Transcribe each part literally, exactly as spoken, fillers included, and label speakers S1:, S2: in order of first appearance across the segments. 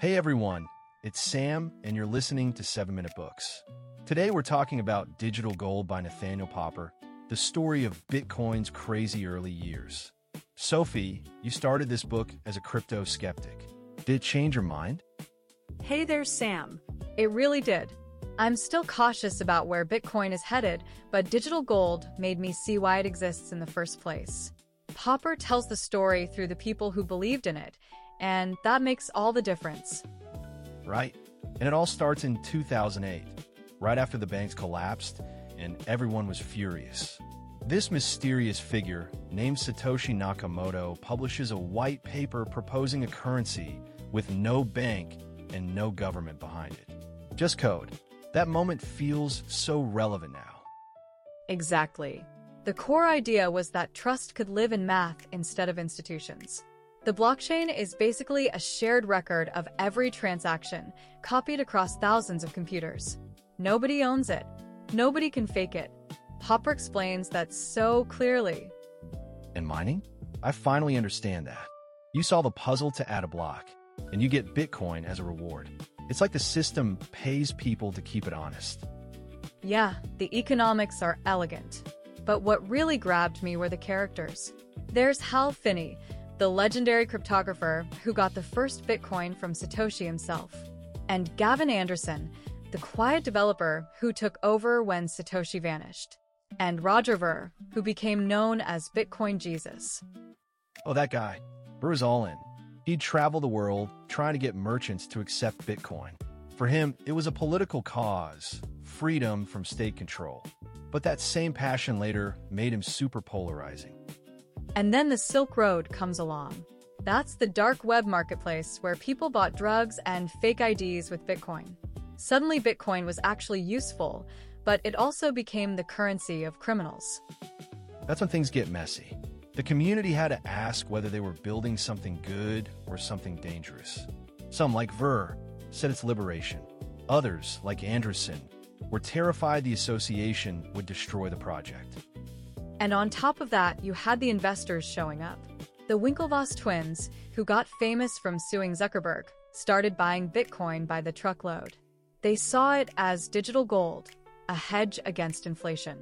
S1: Hey everyone, it's Sam, and you're listening to seven minute Books. Today we're talking about Digital Gold by Nathaniel Popper, the story of Bitcoin's crazy early years. Sophie, you started this book as a crypto skeptic. Did it change your mind?
S2: Hey there, Sam. It really did. I'm still cautious about where Bitcoin is headed, but digital gold made me see why it exists in the first place. Popper tells the story through the people who believed in it, and that makes all the difference.
S1: Right. And it all starts in two thousand eight, right after the banks collapsed, and everyone was furious. This mysterious figure, named Satoshi Nakamoto, publishes a white paper proposing a currency with no bank and no government behind it. Just code. That moment feels so relevant now.
S2: Exactly. The core idea was that trust could live in math instead of institutions. The blockchain is basically a shared record of every transaction, copied across thousands of computers. Nobody owns it. Nobody can fake it. Popper explains that so clearly.
S1: And mining? I finally understand that. You solve a puzzle to add a block, and you get Bitcoin as a reward. It's like the system pays people to keep it honest.
S2: Yeah, the economics are elegant. But what really grabbed me were the characters. There's Hal Finney, the legendary cryptographer who got the first Bitcoin from Satoshi himself, and Gavin Anderson, the quiet developer who took over when Satoshi vanished, and Roger Ver, who became known as Bitcoin Jesus.
S1: Oh, that guy. Ver's all in. He'd travel the world trying to get merchants to accept Bitcoin. For him, it was a political cause, freedom from state control. But that same passion later made him super polarizing.
S2: And then the Silk Road comes along. That's the dark web marketplace where people bought drugs and fake I Ds with Bitcoin. Suddenly Bitcoin was actually useful, but it also became the currency of criminals.
S1: That's when things get messy. The community had to ask whether they were building something good or something dangerous. Some, like Ver, said it's liberation. Others, like Anderson, were terrified the association would destroy the project.
S2: And on top of that, you had the investors showing up. The Winklevoss twins, who got famous from suing Zuckerberg, started buying Bitcoin by the truckload. They saw it as digital gold, a hedge against inflation.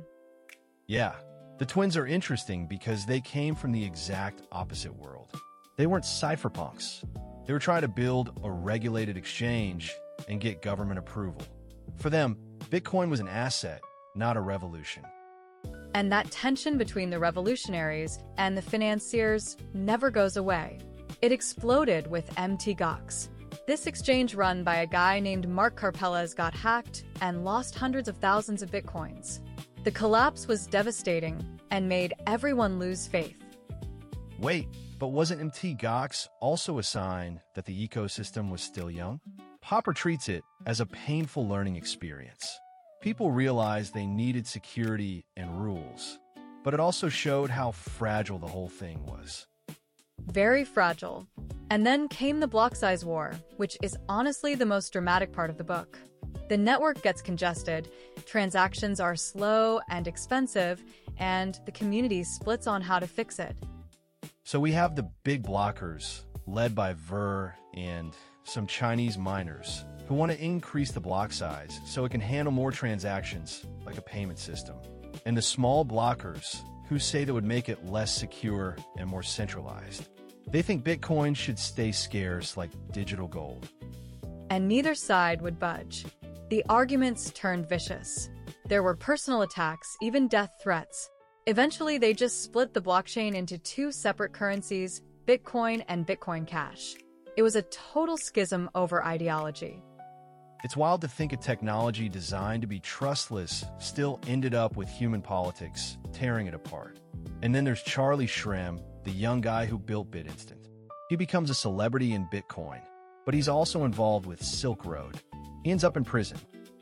S1: Yeah, the twins are interesting because they came from the exact opposite world. They weren't cypherpunks. They were trying to build a regulated exchange and get government approval. For them, Bitcoin was an asset, not a revolution.
S2: And that tension between the revolutionaries and the financiers never goes away. It exploded with M T Gox. This exchange run by a guy named Mark Karpelès got hacked and lost hundreds of thousands of Bitcoins. The collapse was devastating and made everyone lose faith.
S1: Wait, but wasn't M T Gox also a sign that the ecosystem was still young? Popper treats it as a painful learning experience. People realized they needed security and rules, but it also showed how fragile the whole thing was.
S2: Very fragile. And then came the block size war, which is honestly the most dramatic part of the book. The network gets congested, transactions are slow and expensive, and the community splits on how to fix it.
S1: So we have the big blockers, led by Ver and some Chinese miners, who want to increase the block size so it can handle more transactions, like a payment system. And the small blockers, who say that would make it less secure and more centralized. They think Bitcoin should stay scarce like digital gold.
S2: And neither side would budge. The arguments turned vicious. There were personal attacks, even death threats. Eventually, they just split the blockchain into two separate currencies, Bitcoin and Bitcoin Cash. It was a total schism over ideology.
S1: It's wild to think a technology designed to be trustless still ended up with human politics, tearing it apart. And then there's Charlie Shrem, the young guy who built BitInstant. He becomes a celebrity in Bitcoin, but he's also involved with Silk Road. He ends up in prison.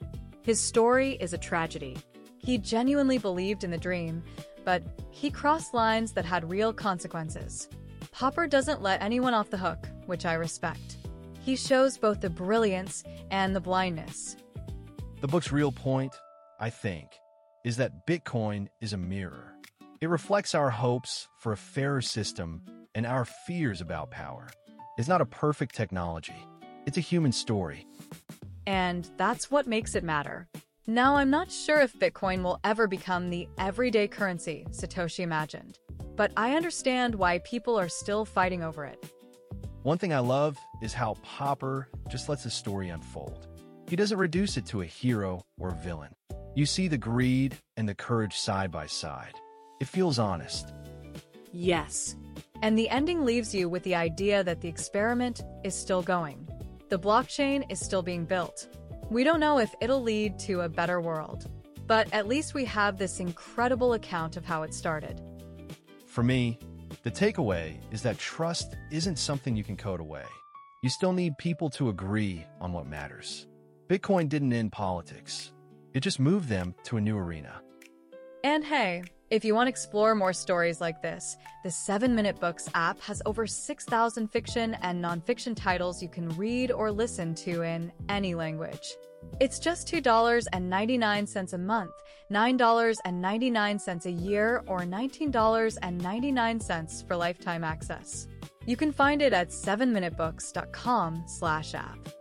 S2: His story is a tragedy. He genuinely believed in the dream, but he crossed lines that had real consequences. Popper doesn't let anyone off the hook, which I respect. He shows both the brilliance and the blindness.
S1: The book's real point, I think, is that Bitcoin is a mirror. It reflects our hopes for a fairer system and our fears about power. It's not a perfect technology. It's a human story.
S2: And that's what makes it matter. Now, I'm not sure if Bitcoin will ever become the everyday currency Satoshi imagined, but I understand why people are still fighting over it.
S1: One thing I love is how Popper just lets the story unfold. He doesn't reduce it to a hero or villain. You see the greed and the courage side by side. It feels honest.
S2: Yes. And the ending leaves you with the idea that the experiment is still going. The blockchain is still being built. We don't know if it'll lead to a better world, but at least we have this incredible account of how it started.
S1: For me, the takeaway is that trust isn't something you can code away. You still need people to agree on what matters. Bitcoin didn't end politics. It just moved them to a new arena.
S2: And hey, if you want to explore more stories like this, the seven minute Books app has over six thousand fiction and nonfiction titles you can read or listen to in any language. It's just two dollars and ninety-nine cents a month, nine dollars and ninety-nine cents a year, or nineteen dollars and ninety-nine cents for lifetime access. You can find it at seven minute books dot com slash app.